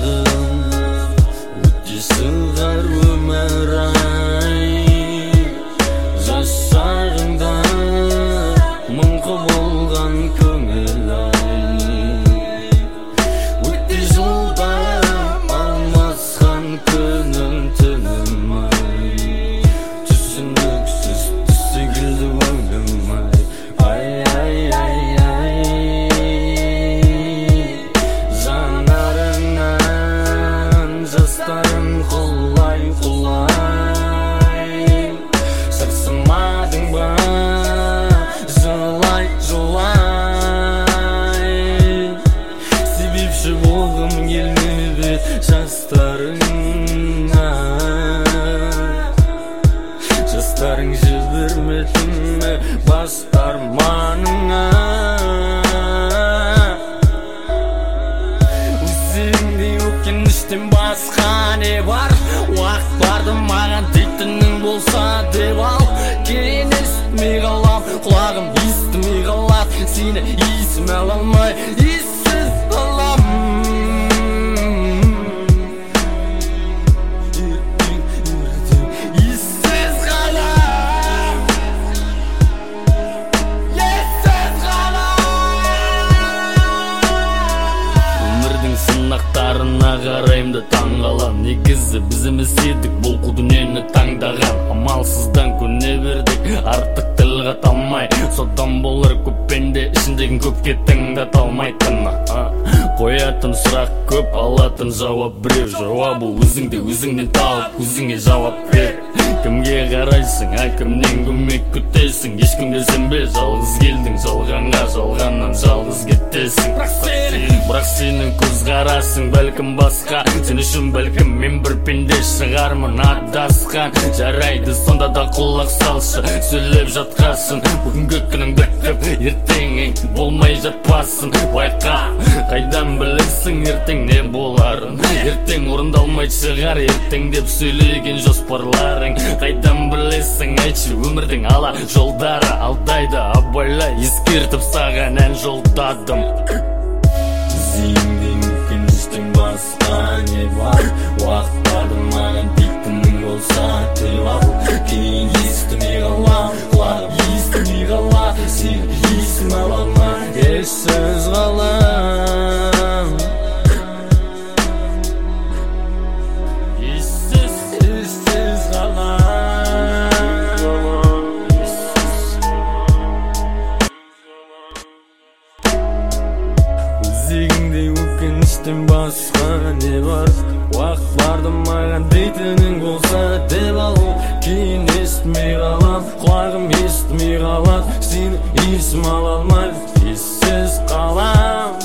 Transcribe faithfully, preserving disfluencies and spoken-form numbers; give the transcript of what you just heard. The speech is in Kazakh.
өте сыңғар өмір ай. Жасағыңда мұңқы болған көңіл ай. Өте жылдам алмасқан күнім түнім ай. Түсініксіз түсі келді өңім ай. Ай, ай, ай, ай. Жанарыңнан жастарым құлай құлай. Сырсымадың ба жылай жылай. Себепші болғым келмеді жастарыңа. Жастарың жібермеді ме бас арманыңа. Өзіңдей өкініштен басқа не бар? Уақыт барды маған дейтінің болса деп ал. Кейін естімей қалам, құлағым естімей қалады. Сені есіме ала алмай ессіз қалам. Ессіз қалам. Ессіз қалам. Өмірдің сынақтарына қараймды таң қалам. Негізі бізіміз едік бұл қу дүниені таңдаған. Амалсыздан көне бердік, артық тіл қата алмай. Содан болар көп пенде ішіндегін көпке тыңдата алмайтын. Қоятын сұрақ көп, алатын жауап біреу. Жауабы өзіңде, өзіңнен тауып өзіңе жауап бер. Кімге қарайсың, ай кімнен көмек күтесің? Ешкімге сенбе, жалғыз келдің жалғанға, жалғаннан жалғыз кетесің. Бірақ сенің көзқарасың бәлкім басқа. Сен үшін бәлкім мен бір пенде шығармын адасқан. Жарайды сонда да құлақ салшы, сөйлеп жатқасын. Бүгінгі күнің бітіп, ертеңің болмай жатпасын. Байқа, қайдан білесің ертең не боларын? Ертең орындалмай шығар ертең деп сөйлеген жоспарларың. Қайдан білесің айтшы өмірдің ала жолдары алдайды. Абайла ескертіп саған ән жолдадым. Өзіңдей өкініштен басқа не бар? Уақыт барды маған дейтінің болса деп ал. Кейін естімей қалам, құлағым естімей қалады. Сені есіме ала алмай ессіз қалам. Ессіз, ессіз қалам. Өзіңдей өкініштен басқа не бар? Уақыт барды маған дейтінің болса деп ал. Кейін естімей қалам, құлағым естімей қалады. Сені есіме ала алмай ессіз қалам.